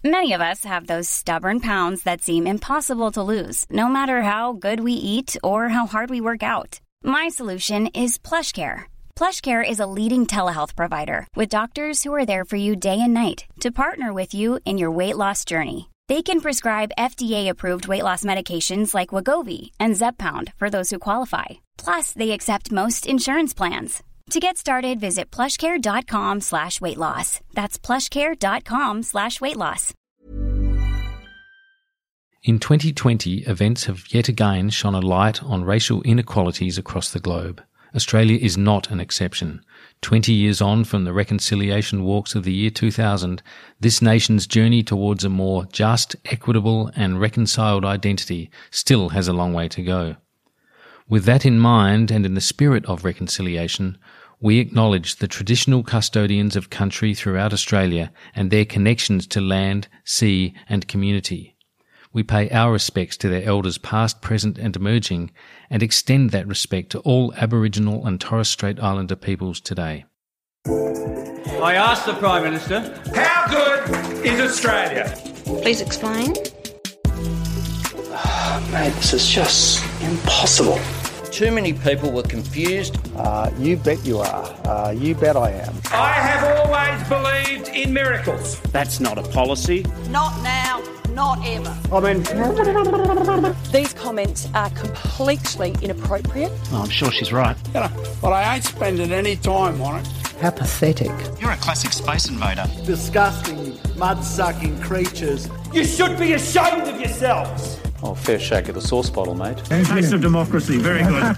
Many of us have those stubborn pounds that seem impossible to lose, no matter how good we eat or how hard we work out. My solution is PlushCare. PlushCare is a leading telehealth provider with doctors who are there for you day and night to partner with you in your weight loss journey. They can prescribe FDA-approved weight loss medications like Wegovy and Zepbound for those who qualify. Plus, they accept most insurance plans. To get started, visit plushcare.com/weightloss. That's plushcare.com/weightloss. In 2020, events have yet again shone a light on racial inequalities across the globe. Australia is not an exception. 20 years on from the reconciliation walks of the year 2000, this nation's journey towards a more just, equitable and reconciled identity still has a long way to go. With that in mind, and in the spirit of reconciliation, we acknowledge the traditional custodians of country throughout Australia and their connections to land, sea and community. We pay our respects to their elders past, present and emerging, and extend that respect to all Aboriginal and Torres Strait Islander peoples today. I asked the Prime Minister, how good is Australia? Please explain. Mate, this is just impossible. Too many people were confused. You bet you are. You bet I am. I have always believed in miracles. That's not a policy. Not now, not ever. I mean... These comments are completely inappropriate. Oh, I'm sure she's right. But I ain't spending any time on it. How pathetic. You're a classic space invader. Disgusting, mud-sucking creatures. You should be ashamed of yourselves. Oh, fair shake of the sauce bottle, mate. Taste of democracy, very good.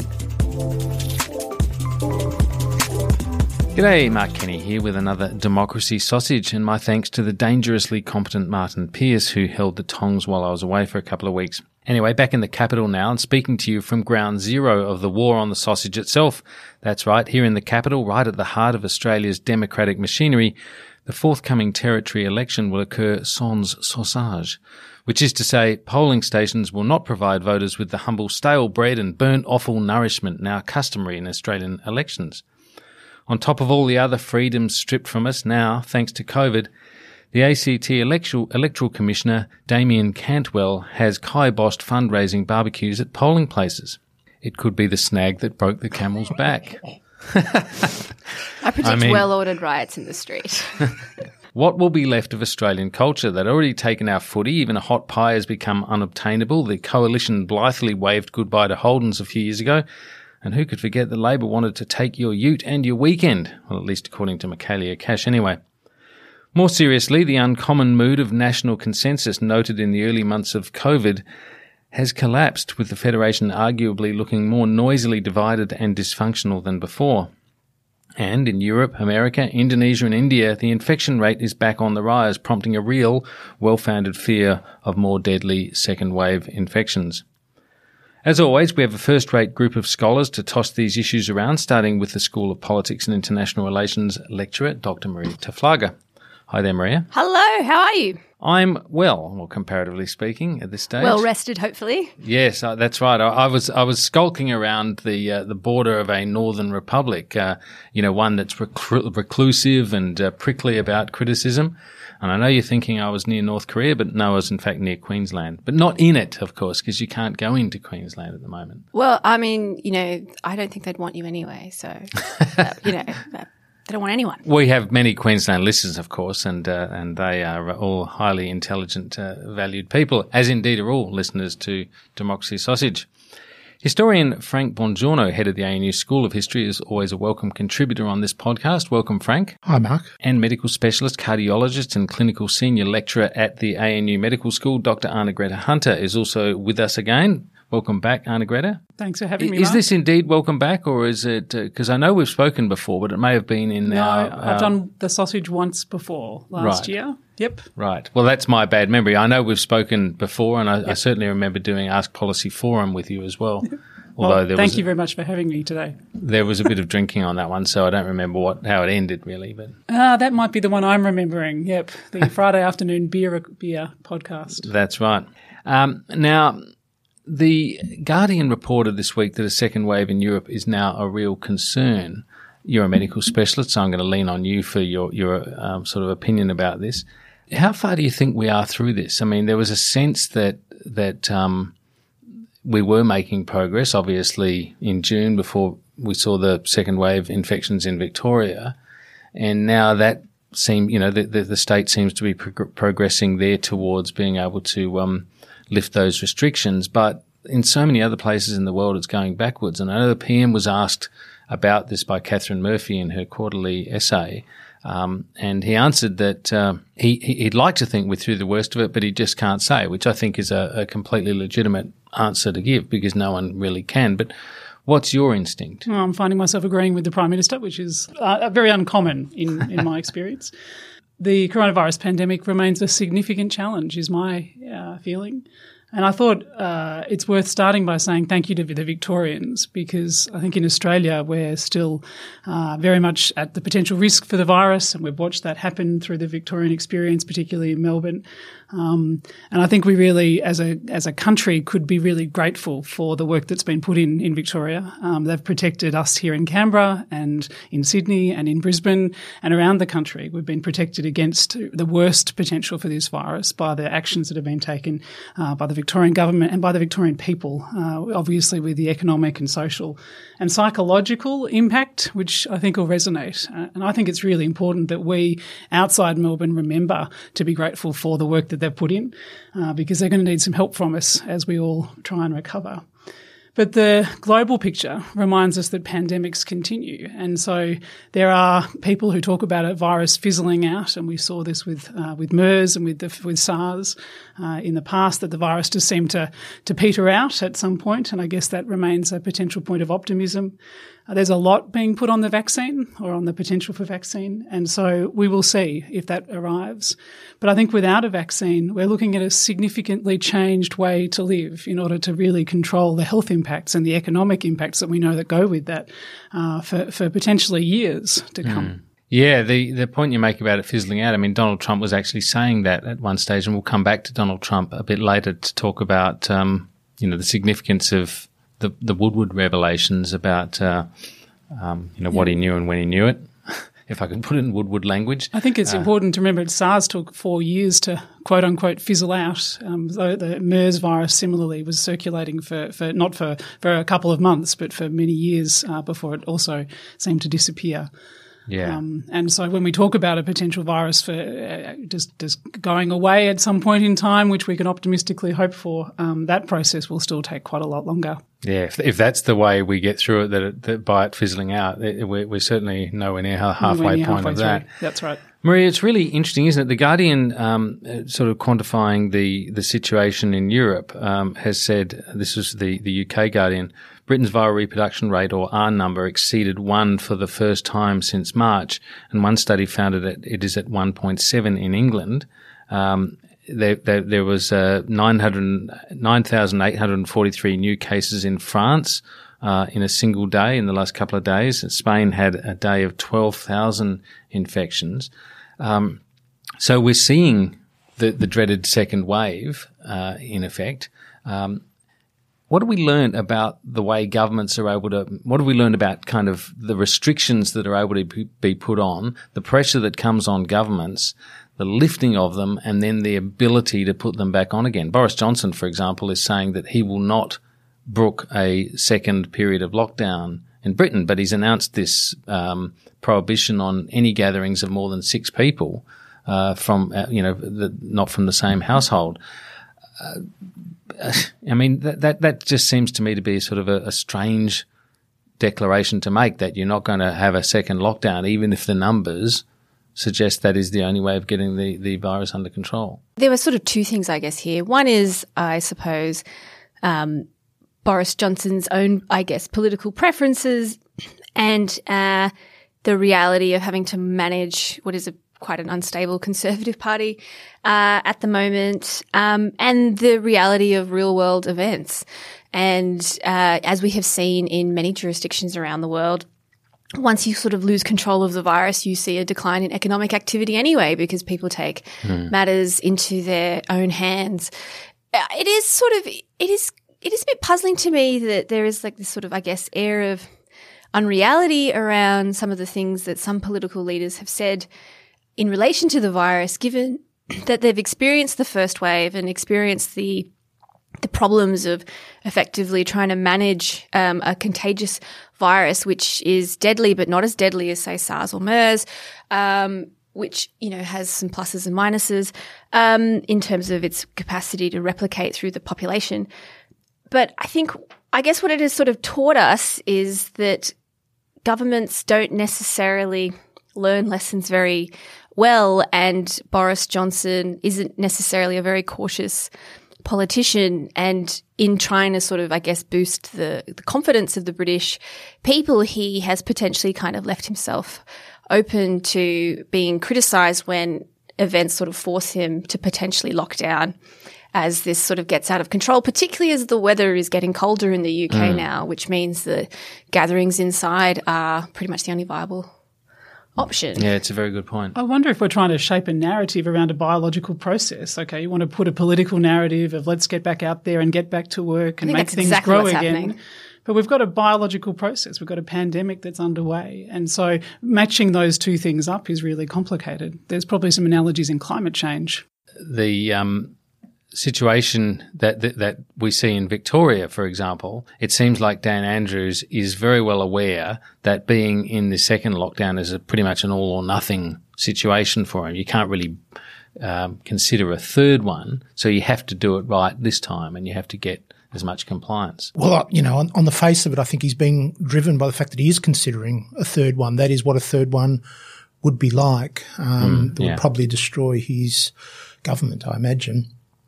G'day, Mark Kenny here with another Democracy Sausage, and my thanks to the dangerously competent Martin Pearce who held the tongs while I was away for a couple of weeks. Anyway, back in the capital now and speaking to you from ground zero of the war on the sausage itself. That's right, here in the capital, right at the heart of Australia's democratic machinery, the forthcoming territory election will occur sans sausage, which is to say polling stations will not provide voters with the humble stale bread and burnt offal nourishment now customary in Australian elections. On top of all the other freedoms stripped from us now, thanks to COVID, the ACT Electoral Commissioner Damien Cantwell has kiboshed fundraising barbecues at polling places. It could be the snag that broke the camel's back. I predict well-ordered riots in the street. What will be left of Australian culture? They'd already taken our footy. Even a hot pie has become unobtainable. The coalition blithely waved goodbye to Holden's a few years ago. And who could forget that Labor wanted to take your ute and your weekend? Well, at least according to Michaelia Cash anyway. More seriously, the uncommon mood of national consensus noted in the early months of COVID has collapsed, with the Federation arguably looking more noisily divided and dysfunctional than before. And in Europe, America, Indonesia and India, the infection rate is back on the rise, prompting a real, well-founded fear of more deadly second-wave infections. As always, we have a first-rate group of scholars to toss these issues around, starting with the School of Politics and International Relations lecturer, Dr. Maria Taflaga. Hi there, Maria. Hello, how are you? I'm well, comparatively speaking, at this stage. Well rested, hopefully. Yes, that's right. I was skulking around the border of a northern republic, one that's reclusive and prickly about criticism. And I know you're thinking I was near North Korea, but no, I was in fact near Queensland. But not in it, of course, because you can't go into Queensland at the moment. Well, I mean, I don't think they'd want you anyway, so, they don't want anyone. We have many Queensland listeners, of course, and they are all highly intelligent, valued people, as indeed are all listeners to Democracy Sausage. Historian Frank Bongiorno, head of the ANU School of History, is always a welcome contributor on this podcast. Welcome, Frank. Hi, Mark. And medical specialist, cardiologist and clinical senior lecturer at the ANU Medical School, Dr. Arnegretta Hunter, is also with us again. Welcome back, Arnegretta. Thanks for having me, Is Mark. this indeed welcome back, or is it, because I know we've spoken before, but it may have been in our... I've done the sausage once before, last year. Yep. Right. Well, that's my bad memory. I know we've spoken before, and I certainly remember doing Ask Policy Forum with you as well. Although thank you very much for having me today. There was a bit of drinking on that one, so I don't remember how it ended, really. But that might be the one I'm remembering. Yep, the Friday afternoon beer podcast. That's right. Now, the Guardian reported this week that a second wave in Europe is now a real concern. You're a medical specialist, so I'm going to lean on you for your sort of opinion about this. How far do you think we are through this? I mean, there was a sense that we were making progress, obviously, in June before we saw the second wave infections in Victoria. And now that the state seems to be progressing there towards being able to lift those restrictions. But in so many other places in the world, it's going backwards. And I know the PM was asked about this by Catherine Murphy in her quarterly essay. And he answered that he'd like to think we're through the worst of it, but he just can't say, which I think is a completely legitimate answer to give because no one really can. But what's your instinct? Well, I'm finding myself agreeing with the Prime Minister, which is very uncommon in my experience. The coronavirus pandemic remains a significant challenge, is my feeling. And I thought it's worth starting by saying thank you to the Victorians, because I think in Australia we're still very much at the potential risk for the virus, and we've watched that happen through the Victorian experience, particularly in Melbourne. And I think we really, as a country, could be really grateful for the work that's been put in Victoria. They've protected us here in Canberra and in Sydney and in Brisbane and around the country. We've been protected against the worst potential for this virus by the actions that have been taken by the Victorian government and by the Victorian people, obviously with the economic and social and psychological impact, which I think will resonate. And I think it's really important that we outside Melbourne remember to be grateful for the work that they've put in, because they're going to need some help from us as we all try and recover. But the global picture reminds us that pandemics continue. And so there are people who talk about a virus fizzling out, and we saw this with MERS and with SARS in the past, that the virus just seemed to peter out at some point, and I guess that remains a potential point of optimism. There's a lot being put on the vaccine or on the potential for vaccine, and so we will see if that arrives. But I think without a vaccine, we're looking at a significantly changed way to live in order to really control the health impacts and the economic impacts that we know that go with that for potentially years to come. Yeah, the point you make about it fizzling out, I mean, Donald Trump was actually saying that at one stage, and we'll come back to Donald Trump a bit later to talk about, the significance of the Woodward revelations about, what he knew and when he knew it, if I can put it in Woodward language. I think it's important to remember that SARS took 4 years to quote unquote fizzle out, though the MERS virus similarly was circulating for not for a couple of months, but for many years before it also seemed to disappear. Yeah. And so when we talk about a potential virus for just going away at some point in time, which we can optimistically hope for, that process will still take quite a lot longer. Yeah, if that's the way we get through it, that by it fizzling out, we're certainly nowhere near halfway point of that. That's right. Maria, it's really interesting, isn't it? The Guardian, sort of quantifying the situation in Europe, has said, this is the UK Guardian, Britain's viral reproduction rate, or R number, exceeded 1 for the first time since March, and one study found it is at 1.7 in England. There was 9,843 new cases in France in a single day in the last couple of days. Spain had a day of 12,000 infections. So we're seeing the dreaded second wave in effect. What have we learned about the way governments are able to – what have we learned about kind of the restrictions that are able to be put on, the pressure that comes on governments, the lifting of them, and then the ability to put them back on again? Boris Johnson, for example, is saying that he will not brook a second period of lockdown in Britain, but he's announced this prohibition on any gatherings of more than 6 people from not from the same household. I mean, that just seems to me to be sort of a strange declaration to make, that you're not going to have a second lockdown, even if the numbers suggest that is the only way of getting the virus under control. There were sort of 2 things, I guess, here. One is, I suppose, Boris Johnson's own, I guess, political preferences and the reality of having to manage what is quite an unstable Conservative Party at the moment, and the reality of real-world events. And as we have seen in many jurisdictions around the world, once you sort of lose control of the virus, you see a decline in economic activity anyway, because people take matters into their own hands. It is a bit puzzling to me that there is like this sort of, I guess, air of unreality around some of the things that some political leaders have said in relation to the virus, given that they've experienced the first wave and experienced the problems of effectively trying to manage a contagious virus, which is deadly but not as deadly as, say, SARS or MERS, which, has some pluses and minuses in terms of its capacity to replicate through the population. But I guess what it has sort of taught us is that governments don't necessarily learn lessons very well, and Boris Johnson isn't necessarily a very cautious politician, and in trying to sort of, I guess, boost the confidence of the British people, he has potentially kind of left himself open to being criticised when events sort of force him to potentially lock down as this sort of gets out of control, particularly as the weather is getting colder in the UK now, which means the gatherings inside are pretty much the only viable option. Yeah, it's a very good point. I wonder if we're trying to shape a narrative around a biological process. Okay, you want to put a political narrative of let's get back out there and get back to work and make things grow again. Happening. But we've got a biological process. We've got a pandemic that's underway. And so matching those two things up is really complicated. There's probably some analogies in climate change. The situation that we see in Victoria, for example, it seems like Dan Andrews is very well aware that being in the second lockdown is pretty much an all or nothing situation for him. You can't really consider a third one, so you have to do it right this time and you have to get as much compliance. Well, on the face of it, I think he's being driven by the fact that he is considering a third one. That is what a third one would be like. That would probably destroy his government, I imagine.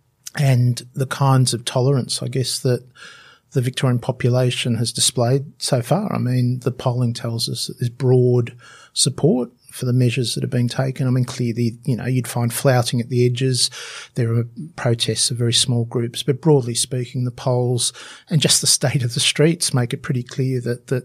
And the kinds of tolerance, I guess, that the Victorian population has displayed so far. I mean, the polling tells us that there's broad support for the measures that are being taken. I mean, clearly, you'd find flouting at the edges. There are protests of very small groups, but broadly speaking, the polls and just the state of the streets make it pretty clear that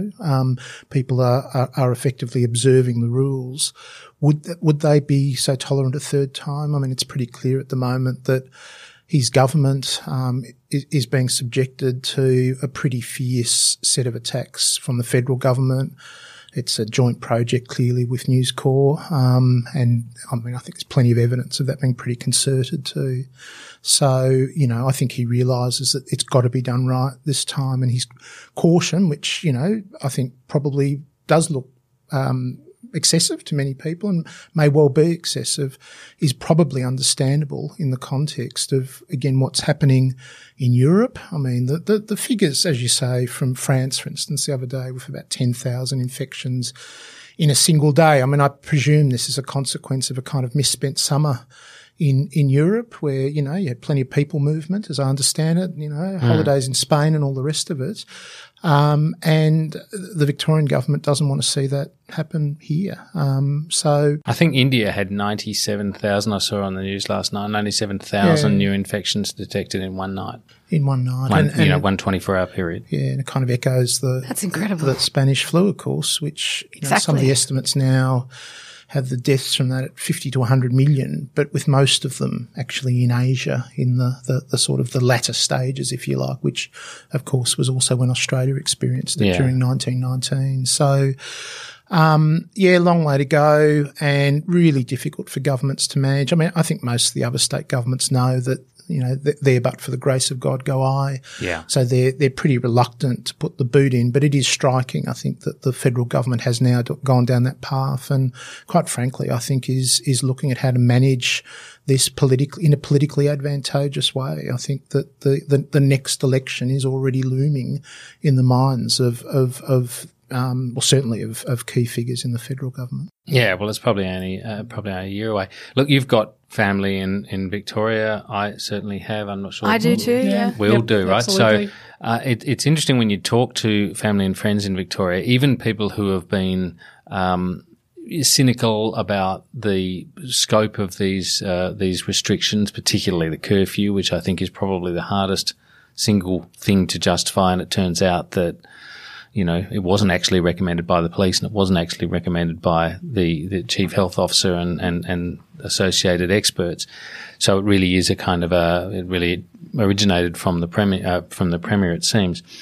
people are effectively observing the rules. Would they be so tolerant a third time? I mean, it's pretty clear at the moment that his government is being subjected to a pretty fierce set of attacks from the federal government. It's a joint project, clearly, with News Corp. And I mean, I think there's plenty of evidence of that being pretty concerted too. So, I think he realises that it's got to be done right this time. And his caution, which, I think probably does look excessive to many people and may well be excessive, is probably understandable in the context of, again, what's happening in Europe. I mean, the figures, as you say, from France, for instance, the other day with about 10,000 infections in a single day. I mean, I presume this is a consequence of a kind of misspent summer in Europe where, you had plenty of people movement, as I understand it, holidays in Spain and all the rest of it. And the Victorian government doesn't want to see that happen here. So I think India had 97,000, I saw on the news last night, 97,000 new infections detected in one night. In one night. One 24-hour period. Yeah, and it kind of echoes That's incredible. The Spanish flu, of course, which some of the estimates now have the deaths from that at 50 to 100 million, but with most of them actually in Asia in the sort of the latter stages, if you like, which of course was also when Australia experienced it during 1919. So, long way to go and really difficult for governments to manage. I mean, I think most of the other state governments know that, there but for the grace of God go I. Yeah. So they're pretty reluctant to put the boot in, but it is striking, I think, that the federal government has now gone down that path and quite frankly, I think is looking at how to manage this in a politically advantageous way. I think that the next election is already looming in the minds of certainly of key figures in the federal government. Yeah, well, it's probably only a year away. Look, you've got family in Victoria. I certainly have. I'm not sure. I do too, yeah. We all do, right? Absolutely. So it's interesting when you talk to family and friends in Victoria, even people who have been cynical about the scope of these restrictions, particularly the curfew, which I think is probably the hardest single thing to justify. And it turns out that it wasn't actually recommended by the police and it wasn't actually recommended by the chief health officer and associated experts. So it really is a kind of it really originated from the premier, it seems.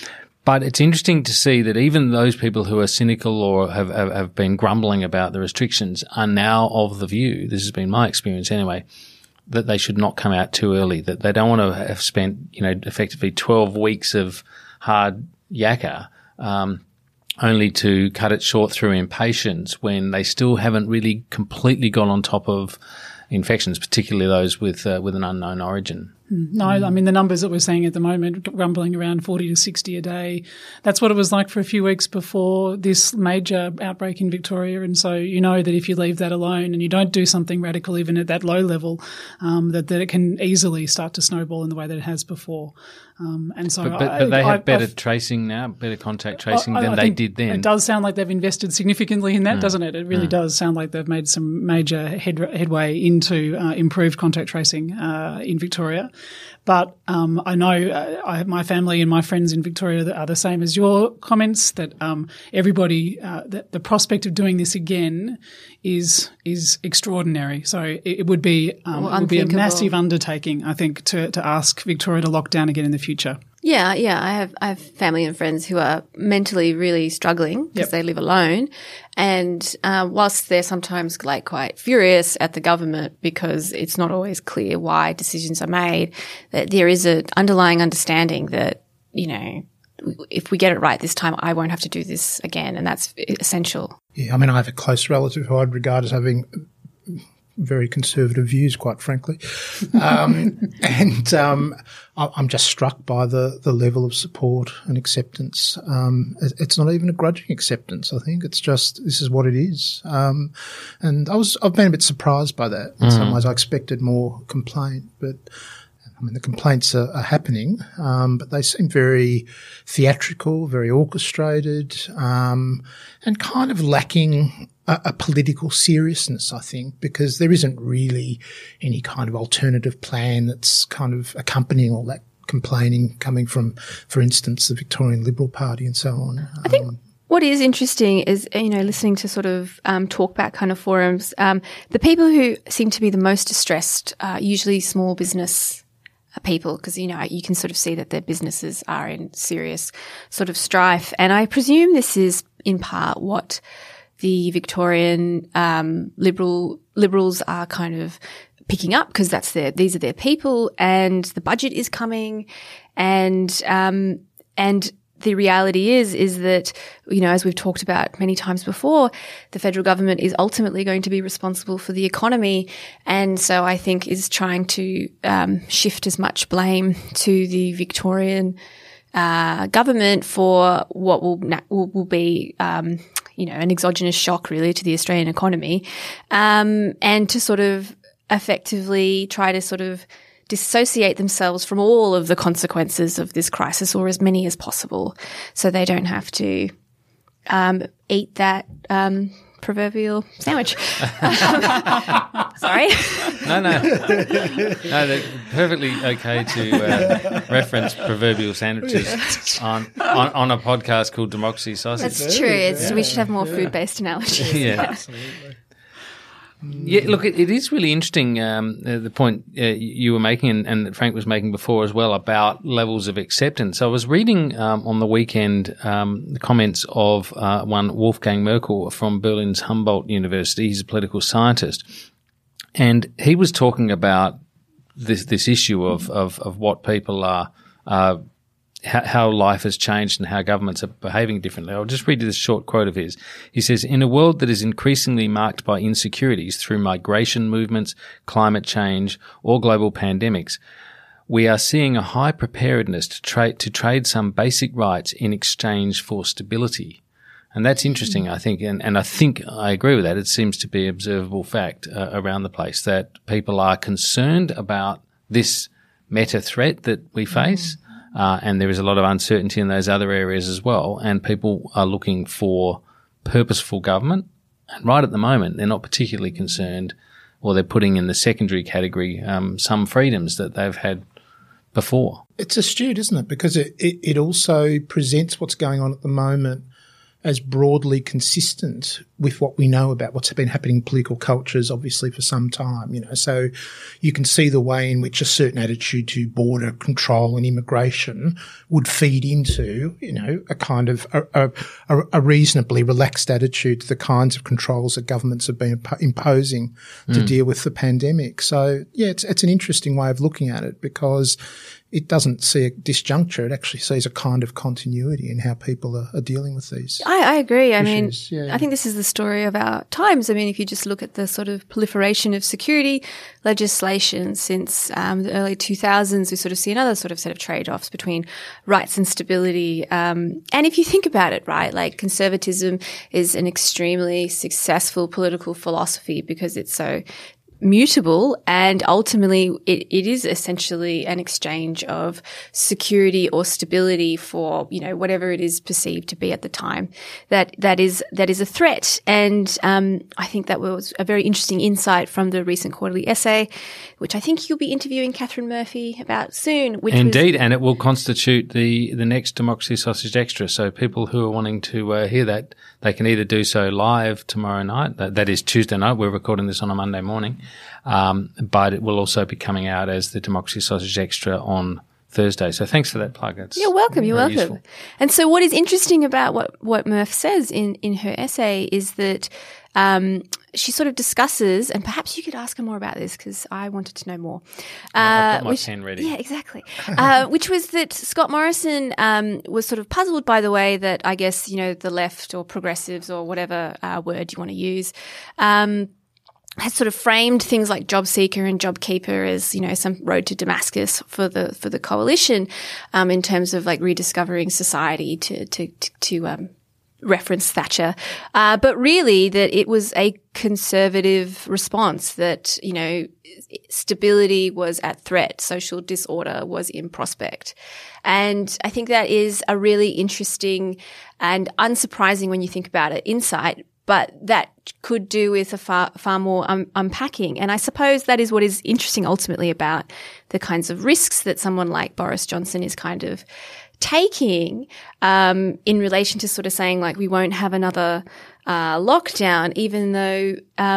But it's interesting to see that even those people who are cynical or have been grumbling about the restrictions are now of the view, this has been my experience anyway, that they should not come out too early, that they don't want to have spent, effectively 12 weeks of hard yakka, only to cut it short through impatience when they still haven't really completely got on top of infections, particularly those with an unknown origin. No, I mean, the numbers that we're seeing at the moment, rumbling around 40 to 60 a day, that's what it was like for a few weeks before this major outbreak in Victoria. And so you know that if you leave that alone and you don't do something radical even at that low level, that it can easily start to snowball in the way that it has before. And so but they have better tracing now, better contact tracing than they did then. It does sound like they've invested significantly in that, doesn't it? It really does sound like they've made some major headway into improved contact tracing in Victoria. But I know my family and my friends in Victoria are the same as your comments, that everybody, that the prospect of doing this again is extraordinary. So it would be a massive undertaking, I think, to ask Victoria to lock down again in the future. Yeah. I have family and friends who are mentally really struggling because they live alone, and whilst they're sometimes quite furious at the government because it's not always clear why decisions are made, that there is an underlying understanding that if we get it right this time, I won't have to do this again, and that's essential. Yeah, I mean, I have a close relative who I'd regard as having very conservative views, quite frankly. I'm just struck by the level of support and acceptance. It's not even a grudging acceptance, I think. It's just, this is what it is. And I've been a bit surprised by that. In some ways, I expected more complaint, but I mean, the complaints are happening, but they seem very theatrical, very orchestrated, and kind of lacking a political seriousness, I think, because there isn't really any kind of alternative plan that's kind of accompanying all that complaining coming from, for instance, the Victorian Liberal Party and so on. I think what is interesting is, listening to sort of talkback kind of forums, the people who seem to be the most distressed are usually small business people, because, you can sort of see that their businesses are in serious sort of strife. And I presume this is in part what the Victorian Liberals are kind of picking up, because these are their people, and the budget is coming, and the reality is that, as we've talked about many times before, the federal government is ultimately going to be responsible for the economy, and so I think is trying to shift as much blame to the Victorian government for what will be an exogenous shock really to the Australian economy, and to sort of effectively try to sort of dissociate themselves from all of the consequences of this crisis, or as many as possible, so they don't have to eat that proverbial sandwich. Sorry. No, they're perfectly okay to reference proverbial sandwiches on a podcast called Democracy Sausage. That's true. We should have more food-based analogies. Yeah, absolutely. Yeah, look, it is really interesting, the point you were making and that Frank was making before as well about levels of acceptance. I was reading on the weekend the comments of one Wolfgang Merkel from Berlin's Humboldt University. He's a political scientist. And he was talking about this issue of what people are how life has changed and how governments are behaving differently. I'll just read you this short quote of his. He says, "In a world that is increasingly marked by insecurities through migration movements, climate change, or global pandemics, we are seeing a high preparedness to trade some basic rights in exchange for stability." And that's interesting, I think, and I think I agree with that. It seems to be an observable fact around the place that people are concerned about this meta threat that we face. And there is a lot of uncertainty in those other areas as well. And people are looking for purposeful government. And right at the moment, they're not particularly concerned, or they're putting in the secondary category some freedoms that they've had before. It's astute, isn't it? Because it also presents what's going on at the moment as broadly consistent with what we know about what's been happening in political cultures, obviously, for some time, you know. So you can see the way in which a certain attitude to border control and immigration would feed into, you know, a kind of a reasonably relaxed attitude to the kinds of controls that governments have been imposing to deal with the pandemic. So, yeah, it's an interesting way of looking at it, because it doesn't see a disjuncture. It actually sees a kind of continuity in how people are dealing with these. I agree. issues. I think this is the story of our times. I mean, if you just look at the sort of proliferation of security legislation since the early 2000s, we sort of see another sort of set of trade-offs between rights and stability. And if you think about it, right, like conservatism is an extremely successful political philosophy because it's so mutable, and ultimately it is essentially an exchange of security or stability for, you know, whatever it is perceived to be at the time that is a threat. And I think that was a very interesting insight from the recent quarterly essay, which I think you'll be interviewing Catherine Murphy about soon. Indeed, and it will constitute the next Democracy Sausage Extra. So people who are wanting to hear that, they can either do so live tomorrow night, that is Tuesday night. We're recording this on a Monday morning. But it will also be coming out as the Democracy Sausage Extra on Thursday. So thanks for that plug. You're welcome. You're welcome. Useful. And so what is interesting about what Murph says in her essay is that she sort of discusses, and perhaps you could ask her more about this because I wanted to know more. I've got my pen ready. Yeah, exactly. Which was that Scott Morrison was sort of puzzled by the way that, I guess, you know, the left or progressives or whatever word you want to use has sort of framed things like job seeker and job keeper as, you know, some road to Damascus for the coalition, in terms of like rediscovering society to reference Thatcher. But really that it was a conservative response that, you know, stability was at threat, social disorder was in prospect. And I think that is a really interesting and unsurprising, when you think about it, insight. But that could do with a far more unpacking. And I suppose that is what is interesting ultimately about the kinds of risks that someone like Boris Johnson is kind of taking in relation to sort of saying, like, we won't have another lockdown, even though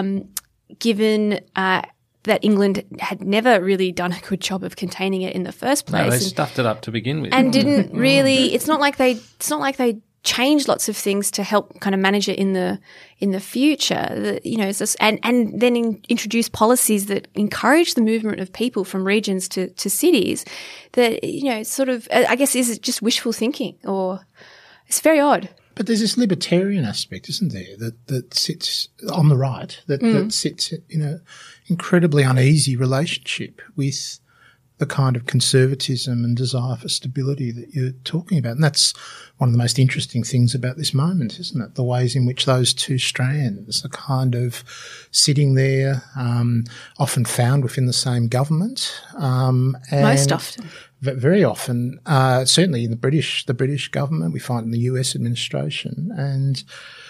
given that England had never really done a good job of containing it in the first place. No, they stuffed it up to begin with. And didn't really – it's not like they change lots of things to help kind of manage it in the future, you know, and then introduce policies that encourage the movement of people from regions to cities that, you know, sort of, I guess, is it just wishful thinking, or it's very odd. But there's this libertarian aspect, isn't there, that sits on the right, that sits in an incredibly uneasy relationship with the kind of conservatism and desire for stability that you're talking about. And that's one of the most interesting things about this moment, isn't it? The ways in which those two strands are kind of sitting there, often found within the same government. Most often. Very often, certainly in the British government, we find in the US administration. And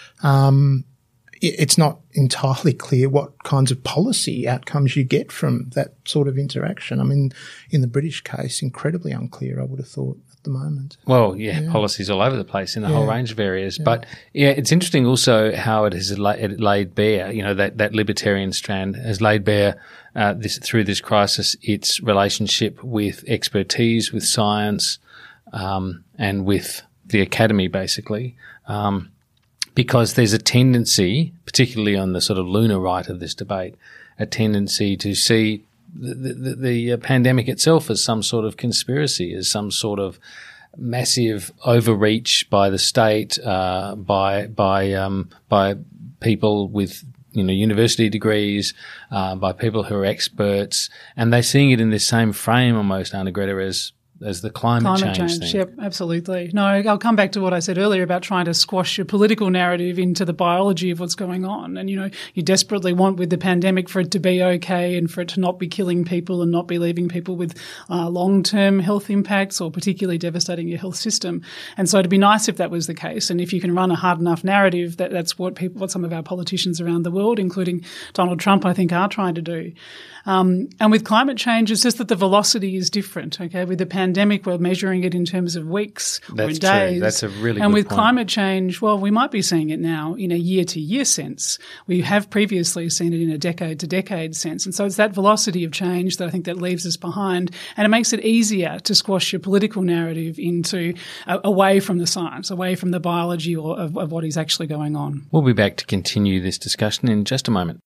it's not entirely clear what kinds of policy outcomes you get from that sort of interaction. I mean, in the British case, incredibly unclear, I would have thought, at the moment. Well, yeah. Policies all over the place in a whole range of areas. Yeah. But, yeah, it's interesting also how it has laid bare, you know, that libertarian strand has laid bare through this crisis its relationship with expertise, with science, and with the academy, basically. Because there's a tendency, particularly on the sort of lunar right of this debate, a tendency to see the pandemic itself as some sort of conspiracy, as some sort of massive overreach by the state, by people with, you know, university degrees, by people who are experts, and they're seeing it in this same frame almost, Anna Greta, as the climate change thing. Yep, absolutely. No, I'll come back to what I said earlier about trying to squash your political narrative into the biology of what's going on. And, you know, you desperately want with the pandemic for it to be okay and for it to not be killing people and not be leaving people with long-term health impacts or particularly devastating your health system. And so it'd be nice if that was the case. And if you can run a hard enough narrative, that's what some of our politicians around the world, including Donald Trump, I think, are trying to do. And with climate change, it's just that the velocity is different, okay? With the pandemic, pandemic, we're measuring it in terms of weeks or in days. That's true. That's a really And good with point. climate change, well, we might be seeing it now in a year-to-year sense. We have previously seen it in a decade-to-decade sense. And so it's that velocity of change that I think that leaves us behind. And it makes it easier to squash your political narrative into away from the science, away from the biology or of what is actually going on. We'll be back to continue this discussion in just a moment.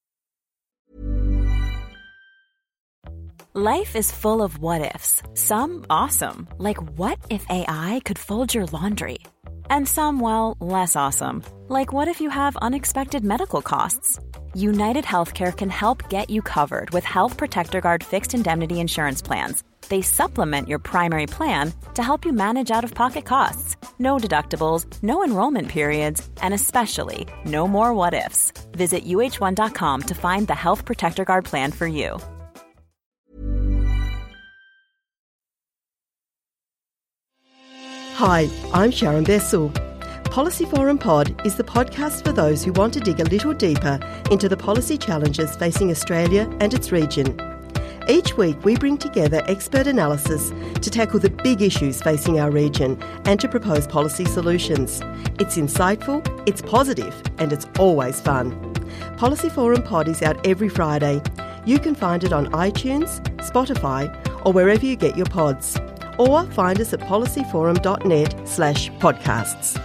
Life is full of what-ifs. Some awesome, like what if AI could fold your laundry? And some, well, less awesome, like what if you have unexpected medical costs? United Healthcare can help get you covered with Health Protector Guard fixed indemnity insurance plans. They supplement your primary plan to help you manage out-of-pocket costs. No deductibles, no enrollment periods, and especially no more what-ifs. Visit uh1.com to find the Health Protector Guard plan for you. Hi, I'm Sharon Bessel. Policy Forum Pod is the podcast for those who want to dig a little deeper into the policy challenges facing Australia and its region. Each week we bring together expert analysis to tackle the big issues facing our region and to propose policy solutions. It's insightful, it's positive, and it's always fun. Policy Forum Pod is out every Friday. You can find it on iTunes, Spotify, or wherever you get your pods. Or find us at policyforum.net/podcasts.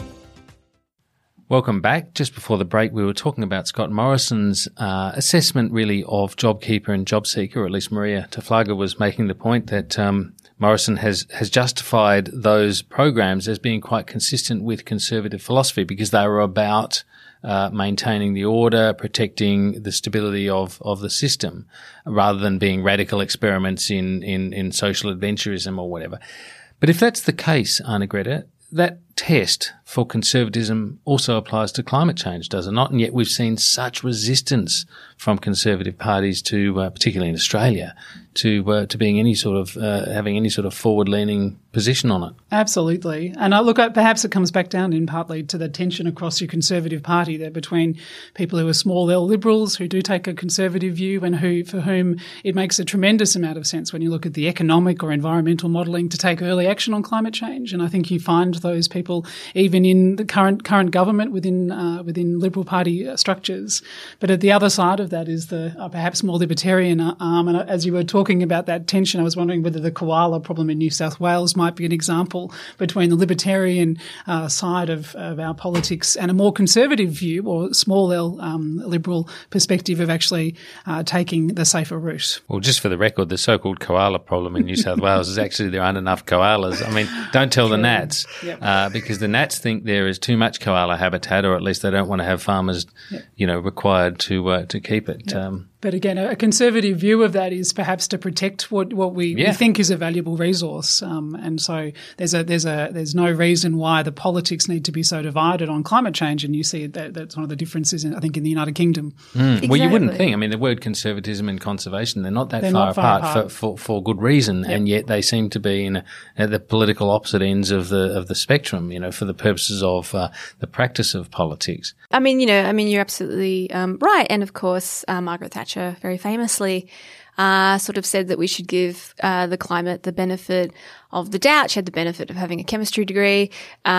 Welcome back. Just before the break, we were talking about Scott Morrison's assessment really of JobKeeper and JobSeeker, or at least Maria Taflaga was making the point that Morrison has justified those programs as being quite consistent with conservative philosophy because they were about maintaining the order, protecting the stability of the system, rather than being radical experiments in social adventurism or whatever. But if that's the case, Anna Greta, that test for conservatism also applies to climate change, does it not? And yet we've seen such resistance from conservative parties to, particularly in Australia, to being any sort of having any sort of forward-leaning position on it. Absolutely. And look, perhaps it comes back down in partly to the tension across your Conservative Party there between people who are small L liberals who do take a conservative view and for whom it makes a tremendous amount of sense when you look at the economic or environmental modelling to take early action on climate change. And I think you find those people even in the current government within Liberal Party structures. But at the other side of that is the perhaps more libertarian arm. And as you were talking about that tension, I was wondering whether the koala problem in New South Wales might be an example between the libertarian side of our politics and a more conservative view or small L liberal perspective of actually taking the safer route. Well, just for the record, the so-called koala problem in New South Wales is actually there aren't enough koalas. I mean, don't tell the Nats because the Nats think there is too much koala habitat, or at least they don't want to have farmers, required to keep it. But again, a conservative view of that is perhaps to protect what we think is a valuable resource, and so there's no reason why the politics need to be so divided on climate change. And you see that's one of the differences, I think, in the United Kingdom. Exactly. Well, you wouldn't think. I mean, the word conservatism and conservation, they're not that far apart. For good reason, and yet they seem to be at the political opposite ends of the spectrum. For the purposes of the practice of politics. I mean, you're absolutely right, and of course, Margaret Thatcher very famously sort of said that we should give the climate the benefit of the doubt. She had the benefit of having a chemistry degree,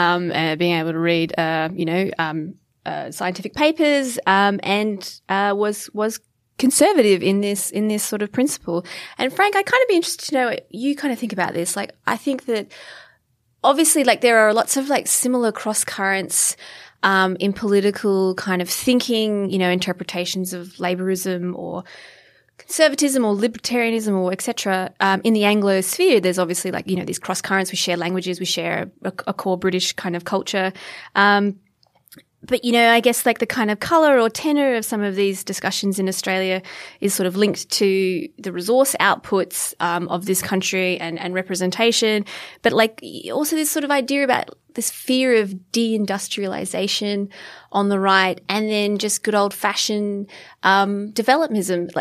being able to read, scientific papers, and was conservative in this sort of principle. And Frank, I'd kind of be interested to know what you kind of think about this. Like, I think that obviously, like, there are lots of like similar cross currents in political kind of thinking, interpretations of Labourism or conservatism or libertarianism or etc. In the Anglo sphere, there's obviously like, these cross currents. We share languages, we share a core British kind of culture. But, I guess like the kind of colour or tenor of some of these discussions in Australia is sort of linked to the resource outputs of this country and representation. But like also this sort of idea about this fear of deindustrialisation on the right, and then just good old-fashioned developmentism.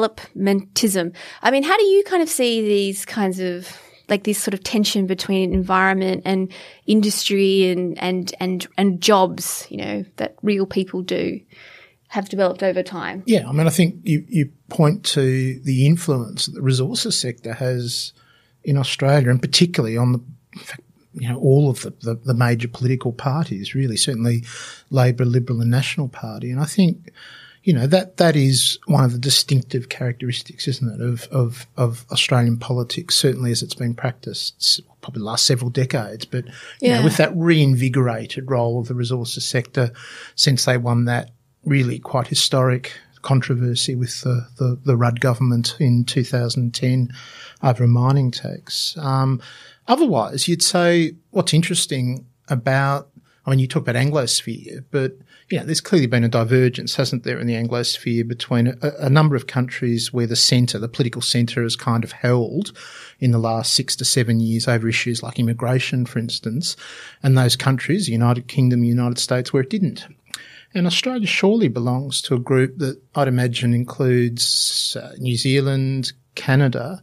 I mean, how do you kind of see these kinds of like this sort of tension between environment and industry and jobs, that real people do have developed over time? Yeah, I mean, I think you point to the influence that the resources sector has in Australia, and particularly on all of the major political parties, really, certainly Labor, Liberal and National Party. And I think, that is one of the distinctive characteristics, isn't it, of Australian politics, certainly as it's been practiced probably the last several decades. But, with that reinvigorated role of the resources sector since they won that really quite historic controversy with the Rudd government in 2010 over a mining tax. Otherwise, you'd say what's interesting about, you talk about Anglosphere, but there's clearly been a divergence, hasn't there, in the Anglosphere between a number of countries where the political centre has kind of held in the last 6 to 7 years over issues like immigration, for instance, and those countries, the United Kingdom, United States, where it didn't. And Australia surely belongs to a group that I'd imagine includes New Zealand, Canada,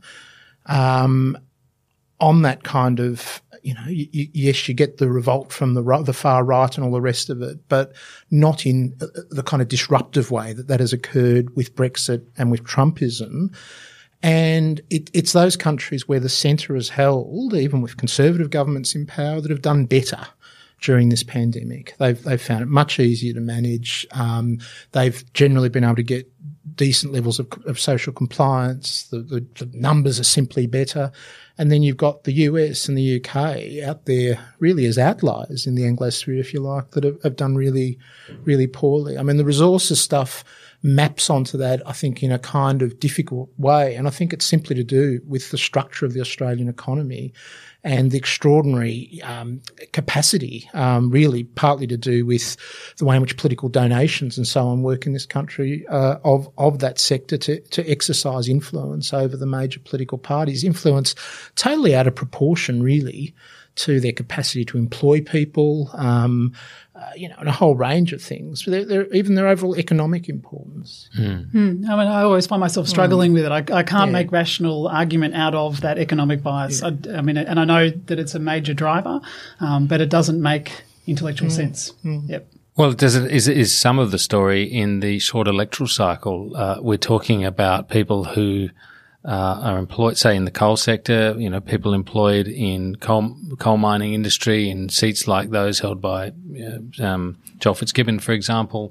on that kind of, yes, you get the revolt from the far right and all the rest of it, but not in the kind of disruptive way that has occurred with Brexit and with Trumpism. And it's those countries where the centre is held, even with Conservative governments in power, that have done better during this pandemic. They've found it much easier to manage. They've generally been able to get decent levels of social compliance. The numbers are simply better. And then you've got the US and the UK out there really as outliers in the Anglosphere, if you like, that have done really, really poorly. The resources stuff maps onto that, I think, in a kind of difficult way. And I think it's simply to do with the structure of the Australian economy and the extraordinary capacity, really partly to do with the way in which political donations and so on work in this country, of that sector to exercise influence over the major political parties, influence totally out of proportion, really, to their capacity to employ people, and a whole range of things. Even their overall economic importance. I always find myself struggling with it. I can't make rational argument out of that economic bias. And I know that it's a major driver, but it doesn't make intellectual sense. Yep. Well, is some of the story in the short electoral cycle? We're talking about people who are employed, say, in the coal sector, people employed in coal mining industry in seats like those held by Joel Fitzgibbon, for example.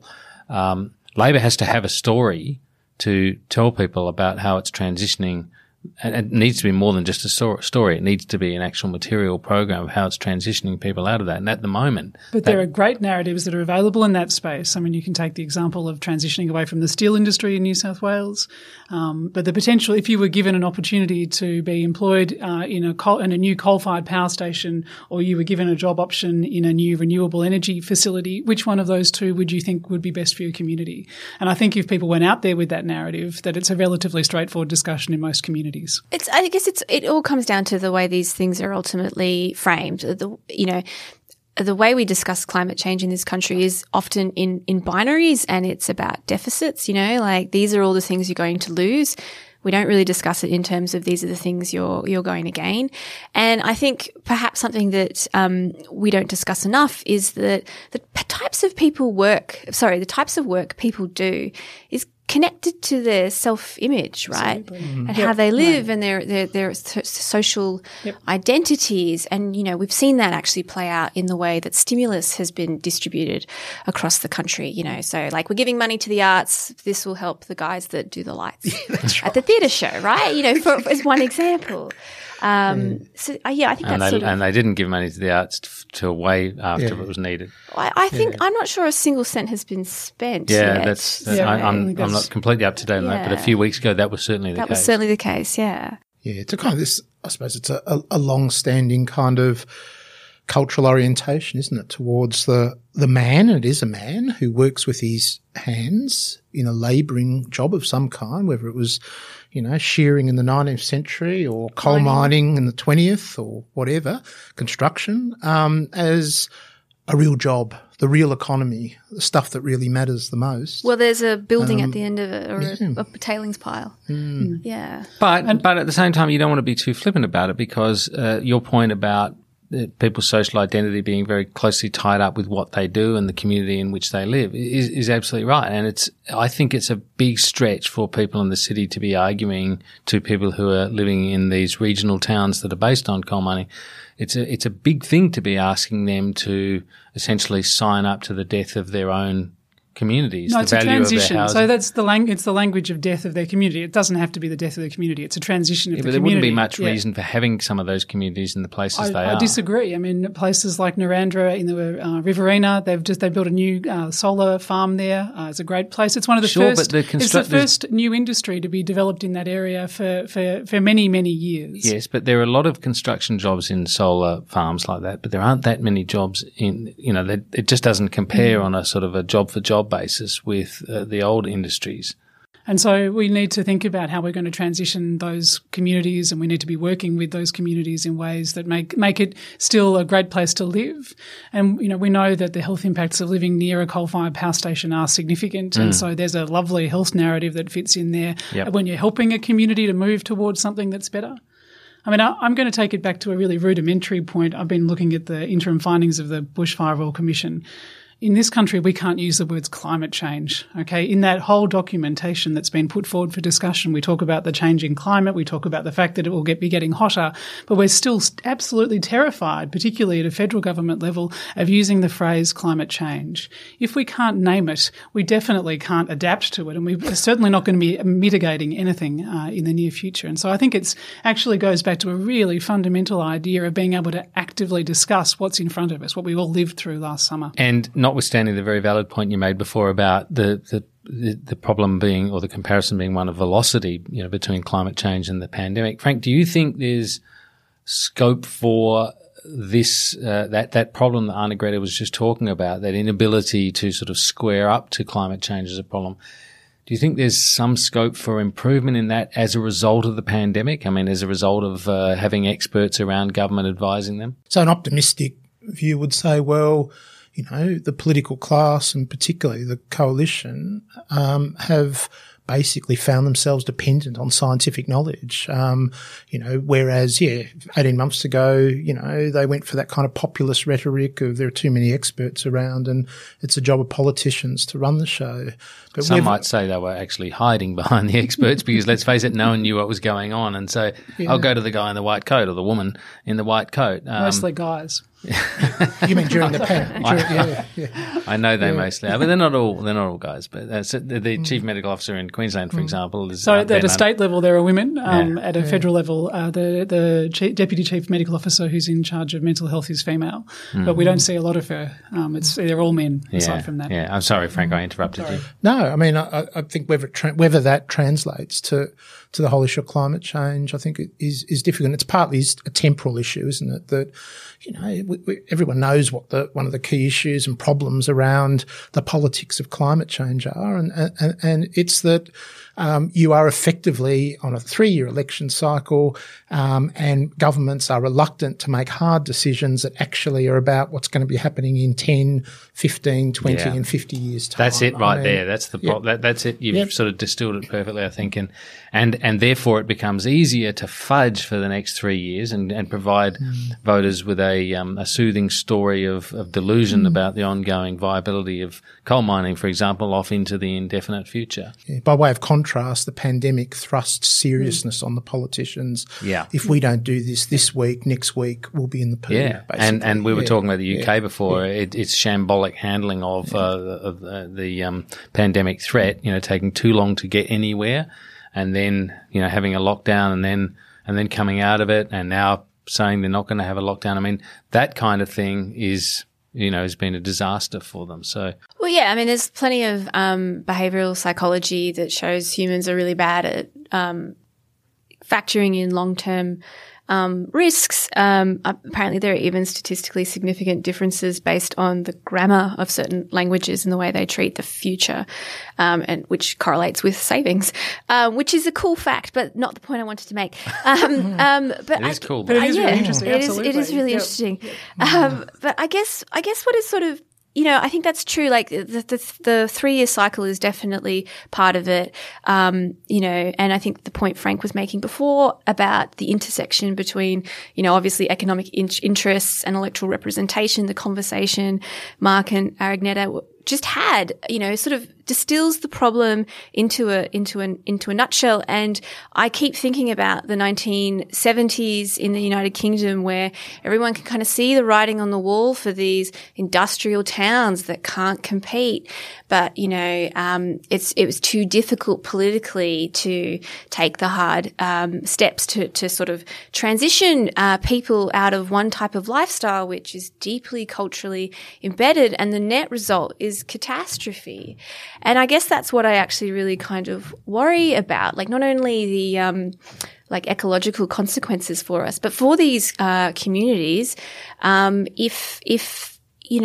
Labor has to have a story to tell people about how it's transitioning, and it needs to be more than just a story. It needs to be an actual material program of how it's transitioning people out of that. And at the moment... But there are great narratives that are available in that space. You can take the example of transitioning away from the steel industry in New South Wales. But the potential, if you were given an opportunity to be employed in a new coal-fired power station, or you were given a job option in a new renewable energy facility, which one of those two would you think would be best for your community? And I think if people went out there with that narrative, that it's a relatively straightforward discussion in most communities. I guess it all comes down to the way these things are ultimately framed. The way we discuss climate change in this country is often in binaries, and it's about deficits. These are all the things you're going to lose. We don't really discuss it in terms of these are the things you're going to gain. And I think perhaps something that we don't discuss enough is that the types of work people do is connected to their self-image, right? And how they live and their social identities. And, we've seen that actually play out in the way that stimulus has been distributed across the country, So, we're giving money to the arts. This will help the guys that do the lights at the theatre show, right? As one example. I think that's and they didn't give money to the arts till way after it was needed. I think I'm not sure a single cent has been spent. Yet. I'm not completely up to date on that, but a few weeks ago that was certainly the case. That was certainly the case. Yeah. Yeah, it's a kind of this. I suppose it's a long-standing kind of cultural orientation, isn't it, towards the man, and it is a man who works with his hands in a labouring job of some kind, whether it was, shearing in the 19th century or coal mining in the 20th or whatever, construction, as a real job, the real economy, the stuff that really matters the most. Well, there's a building at the end of it, or a tailings pile. Yeah. But at the same time, you don't want to be too flippant about it, because your point about people's social identity being very closely tied up with what they do and the community in which they live is absolutely right. And I think it's a big stretch for people in the city to be arguing to people who are living in these regional towns that are based on coal mining. It's a big thing to be asking them to essentially sign up to the death of their own communities. No, the it's a value transition. Of their so that's it's the language of death of their community. It doesn't have to be the death of the community. It's a transition of the community. But there wouldn't be much reason for having some of those communities in the places they are. I disagree. I mean, places like Narrandera in the Riverina, they've built a new solar farm there. It's a great place. It's one of the first. It's the first new industry to be developed in that area for many, many years. Yes, but there are a lot of construction jobs in solar farms like that. But there aren't that many jobs in. It just doesn't compare on a sort of a job for job basis with the old industries. And so we need to think about how we're going to transition those communities, and we need to be working with those communities in ways that make it still a great place to live. And, we know that the health impacts of living near a coal-fired power station are significant. And so there's a lovely health narrative that fits in there when you're helping a community to move towards something that's better. I mean, I'm going to take it back to a really rudimentary point. I've been looking at the interim findings of the Bushfire Royal Commission. In this country, we can't use the words climate change, okay? In that whole documentation that's been put forward for discussion, we talk about the changing climate, we talk about the fact that it will be getting hotter, but we're still absolutely terrified, particularly at a federal government level, of using the phrase climate change. If we can't name it, we definitely can't adapt to it, and we're certainly not going to be mitigating anything in the near future. And so I think it's actually goes back to a really fundamental idea of being able to actively discuss what's in front of us, what we all lived through last summer. And notwithstanding the very valid point you made before about the problem being, or the comparison being one of velocity, between climate change and the pandemic, Frank, do you think there's scope for this that problem that Anna Greta was just talking about, that inability to sort of square up to climate change as a problem? Do you think there's some scope for improvement in that as a result of the pandemic? I mean, as a result of having experts around government advising them? So an optimistic view would say, well, the political class and particularly the coalition have basically found themselves dependent on scientific knowledge. Whereas, 18 months ago, they went for that kind of populist rhetoric of there are too many experts around and it's the job of politicians to run the show. But some might say they were actually hiding behind the experts because, let's face it, no one knew what was going on. And so I'll go to the guy in the white coat or the woman in the white coat. Mostly guys. You mean during the pandemic? I know they mostly are, but they're not all guys. But the chief medical officer in Queensland, for example, is so at a state level there are women. At a federal level, the deputy chief medical officer who's in charge of mental health is female, but we don't see a lot of her. They're all men. Aside from that, I'm sorry, Frank, I interrupted you. No, I mean I think whether that translates to the whole issue of climate change, I think it is difficult. It's partly a temporal issue, isn't it? That everyone knows what one of the key issues and problems around the politics of climate change are, and it's that you are effectively on a 3-year election cycle, and governments are reluctant to make hard decisions that actually are about what's going to be happening in 10, 15, 20 and 50 years' time. That's it there. That's the problem. That's it. You've sort of distilled it perfectly, I think. And therefore it becomes easier to fudge for the next 3 years and provide voters with a soothing story of delusion about the ongoing viability of coal mining, for example, off into the indefinite future. Yeah. By way of contrast, the pandemic thrust seriousness on the politicians. Yeah. If we don't do this week, next week we'll be in the poo. Yeah. And we were talking about the UK before. Yeah. It's shambolic handling of the pandemic threat, taking too long to get anywhere, and then, having a lockdown and then coming out of it, and now saying they're not going to have a lockdown. I mean, that kind of thing is, has been a disaster for them. So, well, yeah, I mean, there's plenty of behavioral psychology that shows humans are really bad at factoring in long-term risks. Apparently there are even statistically significant differences based on the grammar of certain languages and the way they treat the future, and which correlates with savings, which is a cool fact, but not the point I wanted to make. But it is cool. But it is really interesting. It is really interesting. But I guess what is sort of I think that's true. Like the 3-year cycle is definitely part of it. And I think the point Frank was making before about the intersection between, obviously economic interests and electoral representation, the conversation Mark and Aragnetta just had, sort of distills the problem into a nutshell. And I keep thinking about the 1970s in the United Kingdom, where everyone can kind of see the writing on the wall for these industrial towns that can't compete. But, it was too difficult politically to take the hard steps to sort of transition people out of one type of lifestyle, which is deeply culturally embedded. And the net result is catastrophe. And I guess that's what I actually really kind of worry about. Like, not only the ecological consequences for us, but for these communities, if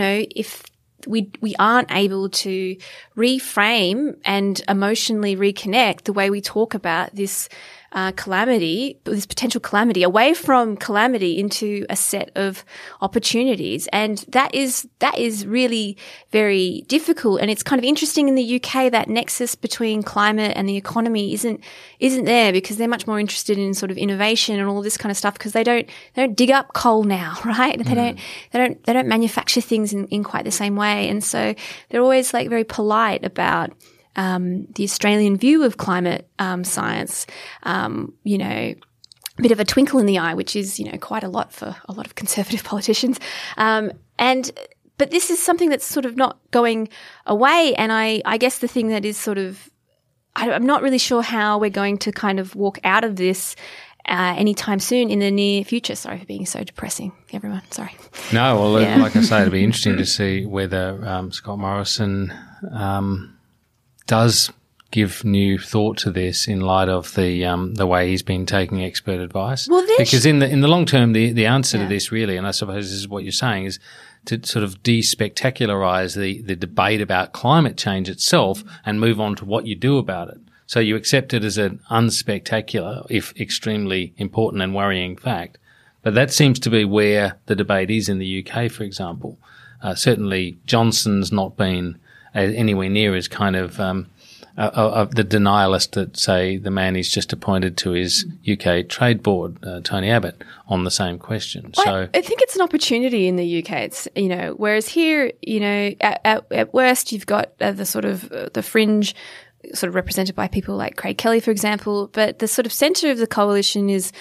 we aren't able to reframe and emotionally reconnect the way we talk about this calamity, this potential calamity, away from calamity into a set of opportunities. And that is really very difficult. And it's kind of interesting in the UK that nexus between climate and the economy isn't there, because they're much more interested in sort of innovation and all this kind of stuff, because they don't dig up coal now, right? Mm. They don't manufacture things in quite the same way. And so they're always like very polite about the Australian view of climate science, a bit of a twinkle in the eye, which is, quite a lot for a lot of conservative politicians. But this is something that's sort of not going away. And I guess the thing that is sort of, I'm not really sure how we're going to kind of walk out of this anytime soon in the near future. Sorry for being so depressing, everyone. Sorry. No, well, yeah. Like I say, it'll be interesting to see whether Scott Morrison does give new thought to this in light of the way he's been taking expert advice. Well, because in the long term, the answer to this really, and I suppose this is what you're saying, is to sort of de-spectacularise the debate about climate change itself and move on to what you do about it. So you accept it as an unspectacular, if extremely important and worrying fact. But that seems to be where the debate is in the UK, for example. Certainly Johnson's not been anywhere near as kind of the denialist that, say, the man he's just appointed to his UK Trade Board, Tony Abbott, on the same question. So I think it's an opportunity in the UK. It's, whereas here, at worst you've got the sort of the fringe sort of represented by people like Craig Kelly, for example, but the sort of centre of the coalition is,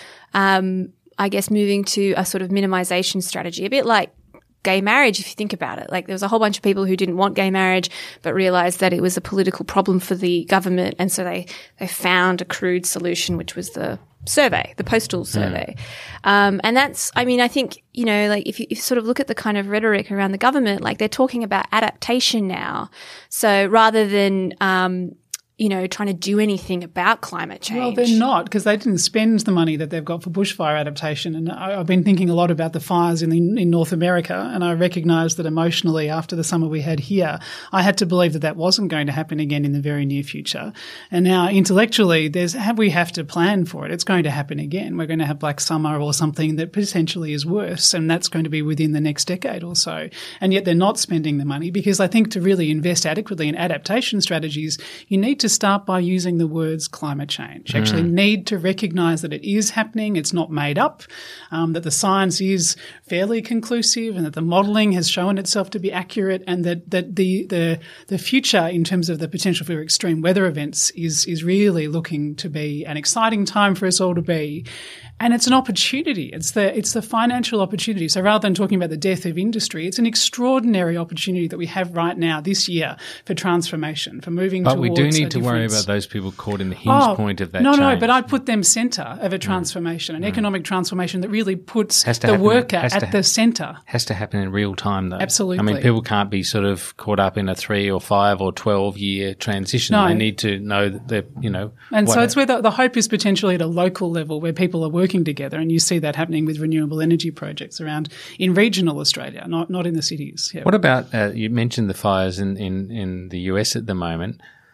I guess, moving to a sort of minimisation strategy, a bit like gay marriage, if you think about it. Like, there was a whole bunch of people who didn't want gay marriage but realised that it was a political problem for the government, and so they found a crude solution, which was the survey, the postal survey. And that's, I think, if you sort of look at the kind of rhetoric around the government, like, they're talking about adaptation now. So rather than trying to do anything about climate change. Well, they're not, because they didn't spend the money that they've got for bushfire adaptation. And I've been thinking a lot about the fires in North America, and I recognise that emotionally, after the summer we had here, I had to believe that wasn't going to happen again in the very near future. And now intellectually, we have to plan for it. It's going to happen again. We're going to have Black Summer or something that potentially is worse, and that's going to be within the next decade or so. And yet they're not spending the money, because I think to really invest adequately in adaptation strategies, you need to start by using the words climate change. You actually need to recognise that it is happening, it's not made up, that the science is fairly conclusive, and that the modelling has shown itself to be accurate, and that the future in terms of the potential for extreme weather events is really looking to be an exciting time for us all to be. And it's an opportunity. It's the financial opportunity. So rather than talking about the death of industry, it's an extraordinary opportunity that we have right now this year for transformation, for moving towards a difference. But we do need to worry about those people caught in the hinge point of that change. No, but I'd put them centre of a transformation, an economic transformation that really puts the worker at the centre. Has to happen in real time, though. Absolutely. People can't be sort of caught up in a 3 or 5 or 12-year transition. No. They need to know that they're, And so it's where the hope is potentially at a local level, where people are working together, and you see that happening with renewable energy projects around in regional Australia, not in the cities. Yeah. What about you mentioned the fires in the US at the moment?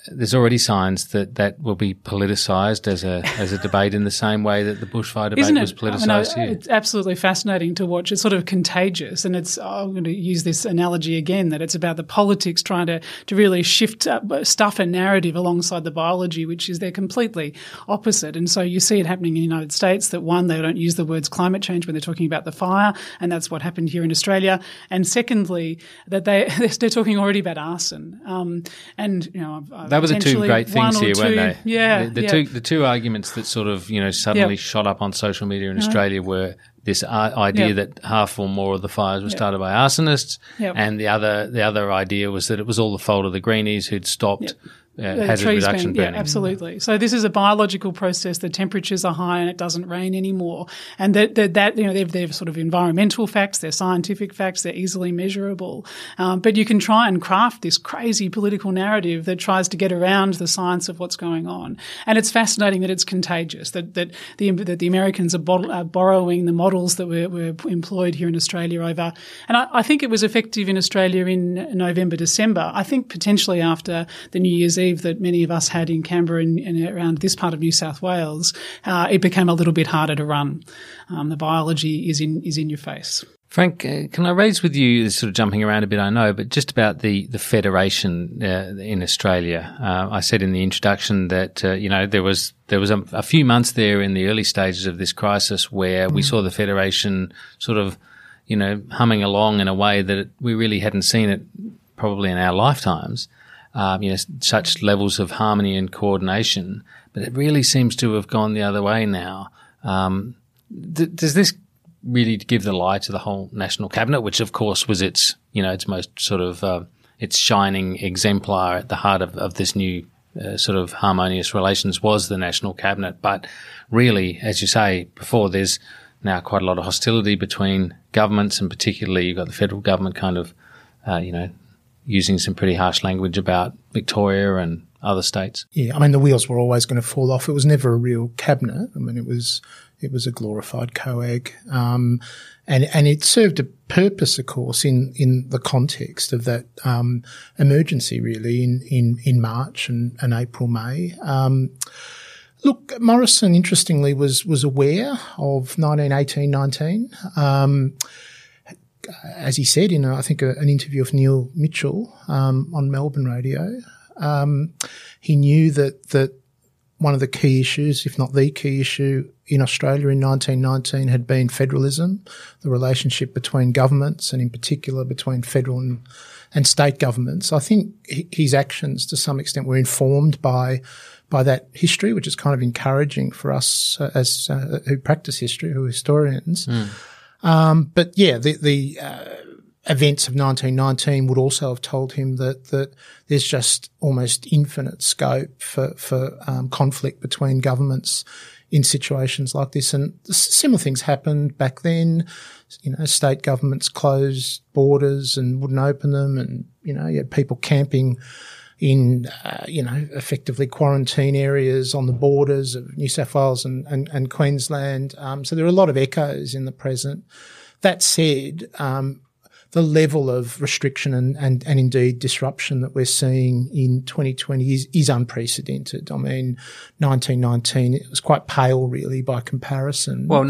there's already signs that will be politicised as a debate in the same way that the bushfire debate was politicised here. It's absolutely fascinating to watch. It's sort of contagious, and I'm going to use this analogy again, that it's about the politics trying to really shift stuff and narrative alongside the biology, which is they're completely opposite. And so you see it happening in the United States that, one, they don't use the words climate change when they're talking about the fire, and that's what happened here in Australia. And secondly, that they're talking already about arson. And, you know, that were the two great things here, weren't they? Yeah. The two arguments that sort of, you know, suddenly shot up on social media in Australia were this idea that half or more of the fires were started by arsonists, and the other idea was that it was all the fault of the greenies who'd stopped hazard reduction burning. Yeah, absolutely. So this is a biological process. The temperatures are high and it doesn't rain anymore. And that you know, they're sort of environmental facts, they're scientific facts, they're easily measurable. But you can try and craft this crazy political narrative that tries to get around the science of what's going on. And it's fascinating that it's contagious, that the Americans are borrowing the models that were employed here in Australia over. And I think it was effective in Australia in November, December. I think potentially after the New Year's Eve that many of us had in Canberra and around this part of New South Wales, it became a little bit harder to run. The biology is in your face. Frank, can I raise with you, sort of jumping around a bit, I know, but just about the federation in Australia. I said in the introduction that you know, there was a few months there in the early stages of this crisis where we saw the federation sort of, you know, humming along in a way that we really hadn't seen it probably in our lifetimes. You know, such levels of harmony and coordination, but it really seems to have gone the other way now. Does this really give the lie to the whole National Cabinet, which of course was its most sort of, its shining exemplar at the heart of this new sort of harmonious relations was the National Cabinet. But really, as you say before, there's now quite a lot of hostility between governments, and particularly you've got the federal government kind of, you know, using some pretty harsh language about Victoria and other states. Yeah, I mean, the wheels were always going to fall off. It was never a real cabinet. I mean, it was a glorified COAG. And it served a purpose, of course, in the context of that emergency, really, in March and April, May. Look, Morrison, interestingly, was aware of 1918-19. As he said in, I think, an interview with Neil Mitchell on Melbourne radio, he knew that one of the key issues, if not the key issue in Australia in 1919 had been federalism, the relationship between governments and in particular between federal and state governments. I think his actions to some extent were informed by that history, which is kind of encouraging for us as who practice history, who are historians. But yeah, the events of 1919 would also have told him that there's just almost infinite scope for conflict between governments in situations like this. And similar things happened back then. You know, state governments closed borders and wouldn't open them, and you know, you had people camping in effectively quarantine areas on the borders of New South Wales and Queensland. So there are a lot of echoes in the present. That said, the level of restriction and indeed disruption that we're seeing in 2020 is unprecedented. I mean, 1919, it was quite pale really by comparison. Well,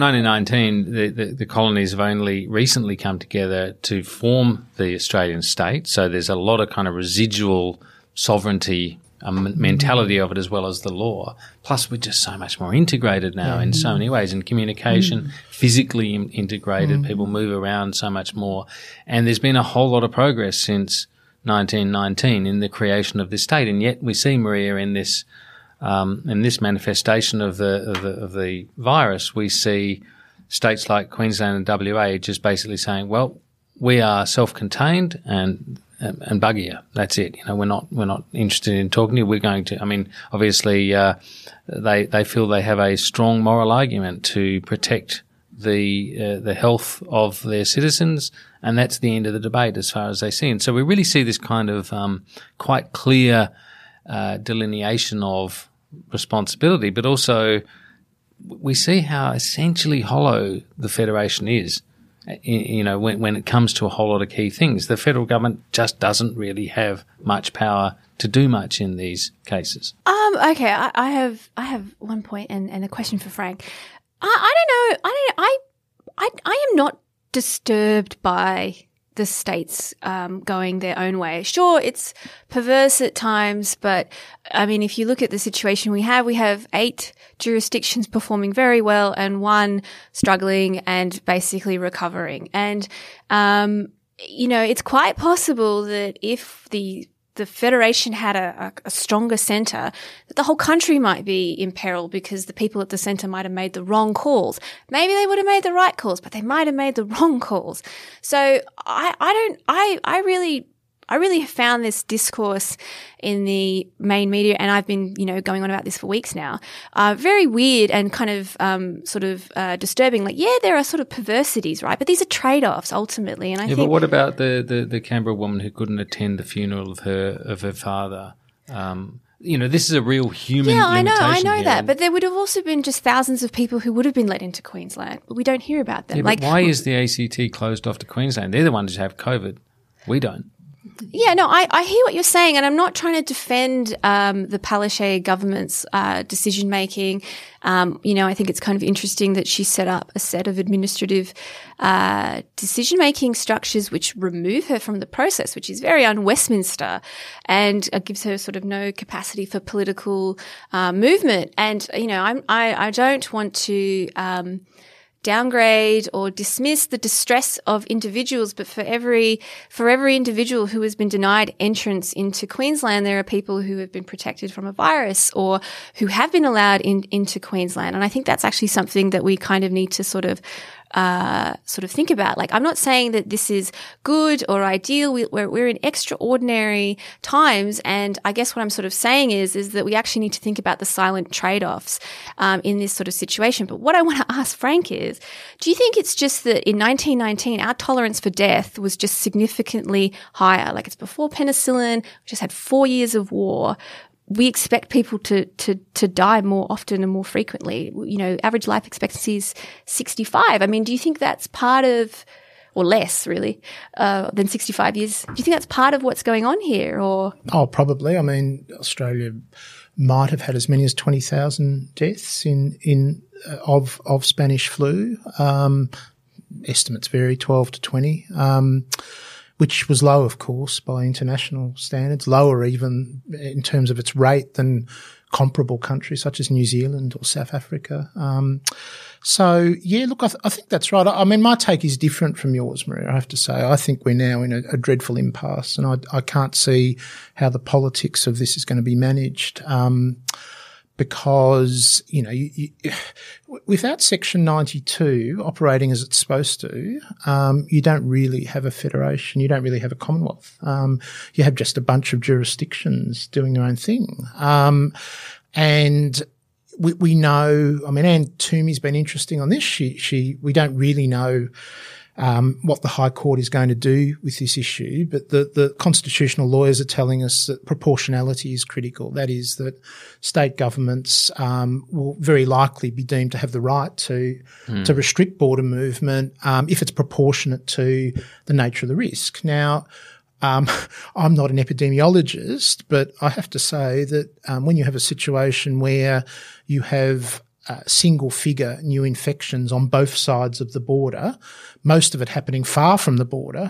1919, the colonies have only recently come together to form the Australian state. So there's a lot of kind of residual sovereignty mentality of it as well as the law. Plus, we're just so much more integrated now in so many ways, in communication, physically integrated. People move around so much more. And there's been a whole lot of progress since 1919 in the creation of this state. And yet we see, Maria, in this manifestation of the virus, we see states like Queensland and WA just basically saying, well, we are self-contained and bug you. That's it. You know, we're not interested in talking to you. We're going to. I mean, obviously, they feel they have a strong moral argument to protect the health of their citizens, and that's the end of the debate as far as they see. And so we really see this kind of quite clear delineation of responsibility, but also we see how essentially hollow the federation is. when it comes to a whole lot of key things. The federal government just doesn't really have much power to do much in these cases. Okay, I have one point and a question for Frank. I don't know. I am not disturbed by the states going their own way. Sure, it's perverse at times, but I mean, if you look at the situation we have 8 jurisdictions performing very well and 1 struggling and basically recovering. And, it's quite possible that if the federation had a stronger centre, that the whole country might be in peril because the people at the centre might have made the wrong calls. Maybe they would have made the right calls, but they might have made the wrong calls. So I really have found this discourse in the main media, and I've been, going on about this for weeks now, very weird and kind of disturbing. Like, yeah, there are sort of perversities, right? But these are trade-offs ultimately. And I think, but what about the Canberra woman who couldn't attend the funeral of her father? This is a real human limitation. Yeah, I know here. that. But there would have also been just thousands of people who would have been let into Queensland, but we don't hear about them. Yeah, but why is the ACT closed off to Queensland? They're the ones who have COVID. We don't. Yeah, no, I hear what you're saying, and I'm not trying to defend the Palaszczuk government's decision making. I think it's kind of interesting that she set up a set of administrative decision making structures which remove her from the process, which is very un-Westminster, and gives her sort of no capacity for political movement. And I don't want to downgrade or dismiss the distress of individuals, but for every individual who has been denied entrance into Queensland, there are people who have been protected from a virus or who have been allowed into Queensland. And I think that's actually something that we kind of need to sort of think about. Like, I'm not saying that this is good or ideal. We're in extraordinary times, and I guess what I'm sort of saying is that we actually need to think about the silent trade-offs in this sort of situation. But what I want to ask Frank is, do you think it's just that in 1919 our tolerance for death was just significantly higher? Like, it's before penicillin, we just had 4 years of war. We expect people to die more often and more frequently. Average life expectancy is 65. I mean, do you think that's part of, or less really, than 65 years? Do you think that's part of what's going on here, or? Oh, probably. I mean, Australia might have had as many as 20,000 deaths of Spanish flu. Estimates vary, 12 to 20. Which was low, of course, by international standards, lower even in terms of its rate than comparable countries such as New Zealand or South Africa. I think that's right. I mean, my take is different from yours, Maria, I have to say. I think we're now in a dreadful impasse, and I can't see how the politics of this is going to be managed. Because, without Section 92 operating as it's supposed to, you don't really have a federation. You don't really have a Commonwealth. You have just a bunch of jurisdictions doing their own thing. And we know, I mean, Anne Toomey's been interesting on this. We don't really know what the High Court is going to do with this issue, but the constitutional lawyers are telling us that proportionality is critical. That is, that state governments will very likely be deemed to have the right to restrict border movement if it's proportionate to the nature of the risk. Now, I'm not an epidemiologist, but I have to say that when you have a situation where you have single figure new infections on both sides of the border, most of it happening far from the border,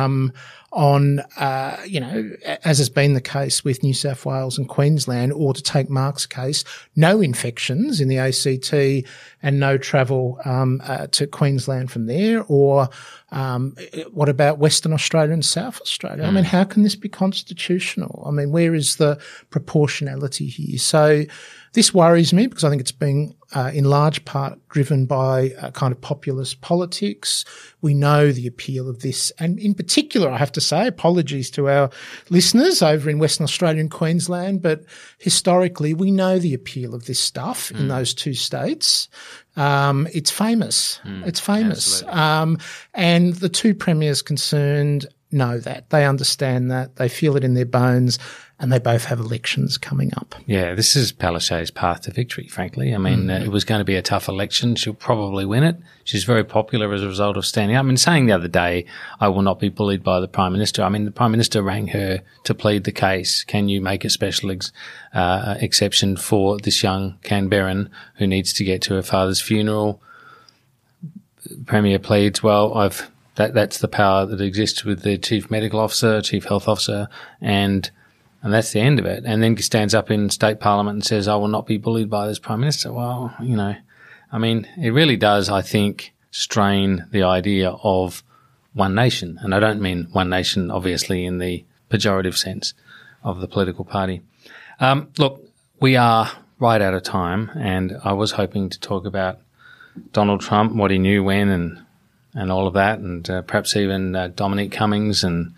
as has been the case with New South Wales and Queensland, or to take Mark's case, no infections in the ACT and no travel to Queensland from there, or what about Western Australia and South Australia? I mean, how can this be constitutional? I mean, where is the proportionality here? So this worries me because I think it's being in large part driven by kind of populist politics. We know the appeal of this, and in particular, I have to say, apologies to our listeners over in Western Australia and Queensland, but historically we know the appeal of this stuff in those two states. It's famous. It's famous. And the two premiers concerned know that. They understand that. They feel it in their bones. and they both have elections coming up. Yeah, this is Palaszczuk's path to victory, frankly. I mean, it was going to be a tough election. She'll probably win it. She's very popular as a result of standing up. I mean, saying the other day, I will not be bullied by the Prime Minister. I mean, the Prime Minister rang her to plead the case. Can you make a special exception for this young Canberran who needs to get to her father's funeral? The Premier pleads, well, that's the power that exists with the Chief Medical Officer, Chief Health Officer, and that's the end of it. And then stands up in State Parliament and says, I will not be bullied by this Prime Minister. Well, I mean, it really does, I think, strain the idea of one nation. And I don't mean one nation, obviously, in the pejorative sense of the political party. Look, we are right out of time, and I was hoping to talk about Donald Trump, what he knew when and all of that, and perhaps even Dominic Cummings and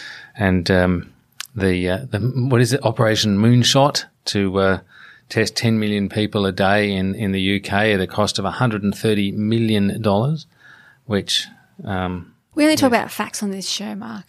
the what is it, Operation Moonshot, to test 10 million people a day in the UK at a cost of $130 million, which we only talk about facts on this show, Mark.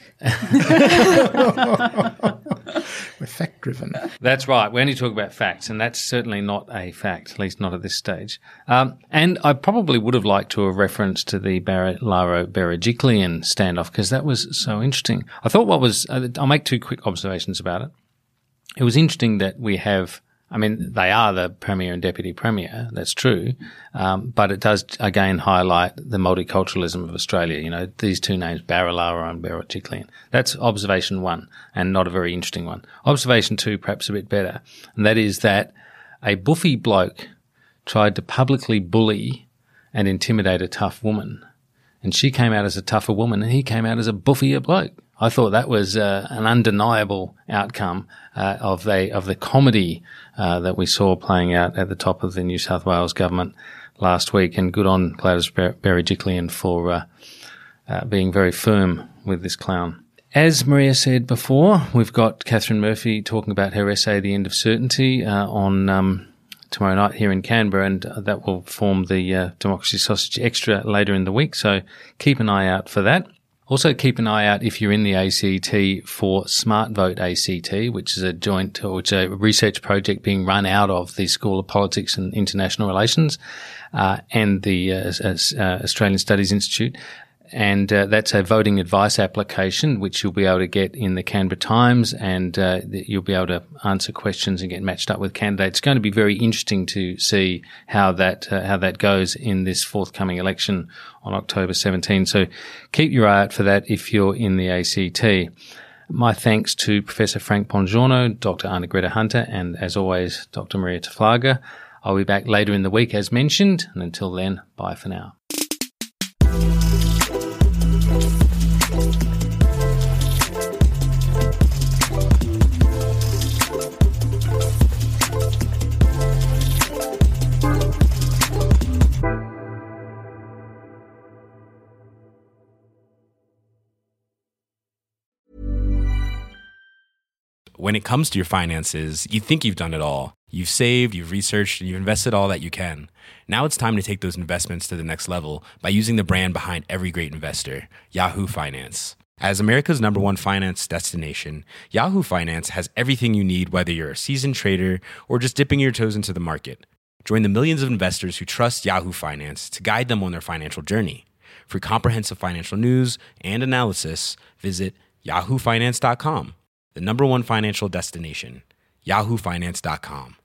We're fact-driven. That's right. We only talk about facts, and that's certainly not a fact, at least not at this stage. And I probably would have liked to have referenced to the Laro Berejiklian standoff, because that was so interesting. I thought I'll make two quick observations about it. It was interesting that we have, I mean, they are the Premier and Deputy Premier, that's true, but it does again highlight the multiculturalism of Australia. These two names, Barilaro and Berejiklian. That's observation one, and not a very interesting one. Observation two, perhaps a bit better, and that is that a buffy bloke tried to publicly bully and intimidate a tough woman, and she came out as a tougher woman, and he came out as a buffier bloke. I thought that was an undeniable outcome of the comedy that we saw playing out at the top of the New South Wales government last week, and good on Gladys Berejiklian for being very firm with this clown. As Maria said before, we've got Catherine Murphy talking about her essay, The End of Certainty, on tomorrow night here in Canberra, and that will form the Democracy Sausage Extra later in the week, so keep an eye out for that. Also keep an eye out, if you're in the ACT, for Smart Vote ACT, which is a research project being run out of the School of Politics and International Relations and the Australian Studies Institute. And that's a voting advice application, which you'll be able to get in the Canberra Times, and you'll be able to answer questions and get matched up with candidates. It's going to be very interesting to see how that goes in this forthcoming election on October 17. So keep your eye out for that if you're in the ACT. My thanks to Professor Frank Bongiorno, Dr. Anna Greta Hunter, and as always, Dr. Maria Taflaga. I'll be back later in the week as mentioned, and until then, bye for now. When it comes to your finances, you think you've done it all. You've saved, you've researched, and you've invested all that you can. Now it's time to take those investments to the next level by using the brand behind every great investor, Yahoo Finance. As America's #1 finance destination, Yahoo Finance has everything you need, whether you're a seasoned trader or just dipping your toes into the market. Join the millions of investors who trust Yahoo Finance to guide them on their financial journey. For comprehensive financial news and analysis, visit yahoofinance.com. The #1 financial destination, yahoofinance.com.